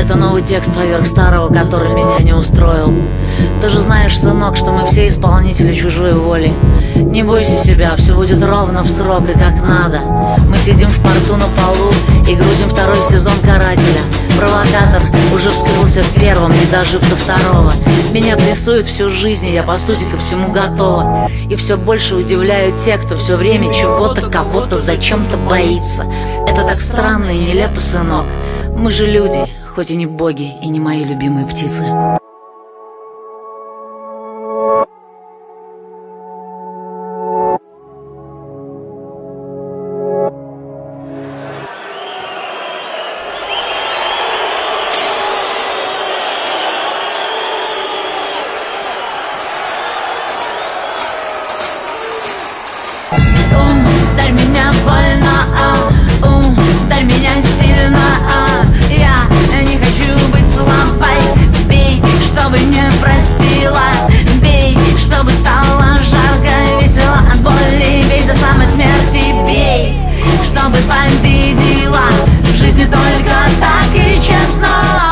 Это новый текст поверх старого, который меня не устроил. Ты же знаешь, сынок, что мы все исполнители чужой воли. Не бойся себя, все будет ровно в срок и как надо. Мы сидим в порту на полу и грузим второй сезон «Карателя». Провокатор уже вскрылся в первом, не дожив до второго. Меня прессуют всю жизнь, и я по сути ко всему готова. И все больше удивляют те, кто все время чего-то, кого-то, зачем-то боится. Это так странно и нелепо, сынок. Мы же люди, хоть и не боги, и не мои любимые птицы. Дай меня больно, дай меня сильно, я не хочу быть слабой. Бей, чтобы не простила, бей, чтобы стало жарко, весело от боли. Бей до самой смерти, бей, чтобы победила. В жизни только так и честно.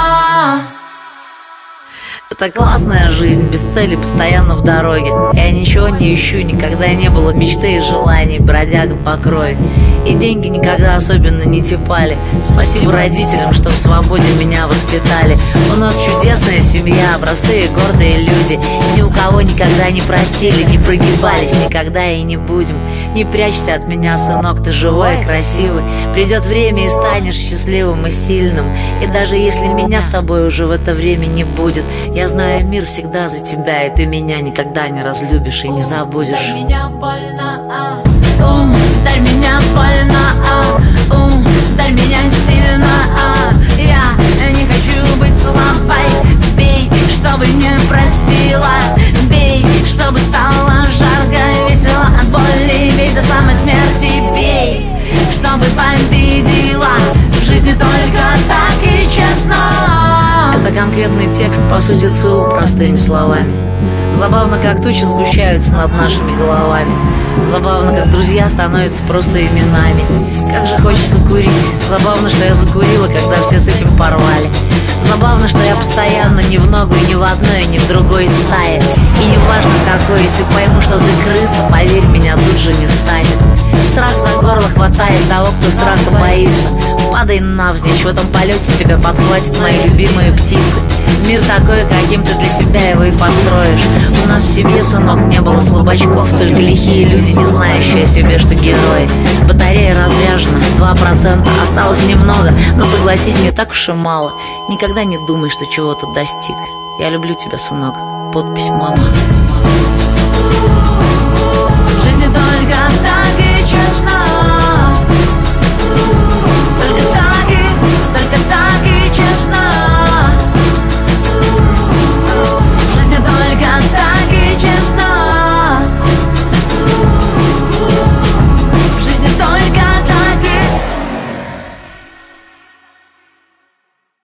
Это классная жизнь, без цели, постоянно в дороге. Я ничего не ищу, никогда не было мечты и желаний, бродяга по крови. И деньги никогда особенно не тепали. Спасибо родителям, что в свободе меня воспитали. У нас чудесная семья, простые гордые люди. Ни у кого никогда не просили, не прогибались, никогда и не будем. Не прячься от меня, сынок, ты живой и красивый. Придет время и станешь счастливым и сильным. И даже если меня с тобой уже в это время не будет, я знаю, мир всегда за тебя, и ты меня никогда не разлюбишь и не забудешь. Дай меня больно, дай меня больно, дай меня сильно, я не хочу быть слабой. Бей, чтобы не простила, бей, чтобы стало жарко, весело от боли. Бей до самой смерти, бей, чтобы победила. В жизни только так и честно. Это конкретный текст, по сути ЦУ, простыми словами. Забавно, как тучи сгущаются над нашими головами. Забавно, как друзья становятся просто именами. Как же хочется курить. Забавно, что я закурила, когда все с этим порвали. Забавно, что я постоянно ни в ногу, и ни в одной, и ни в другой стае. И не важно в какой, если пойму, что ты крыса, поверь, меня тут же не станет. Страх за горло хватает того, кто страха боится. Падай навзничь, в этом полете тебя подхватят мои любимые птицы. Мир такой, каким ты для себя его и построишь. У нас в семье, сынок, не было слабачков, только лихие люди, не знающие о себе, что герои. Батарея разряжена, 2%, осталось немного, но согласись, не так уж и мало. Никогда не думай, что чего-то достиг. Я люблю тебя, сынок. Подпись: мама. В жизни только так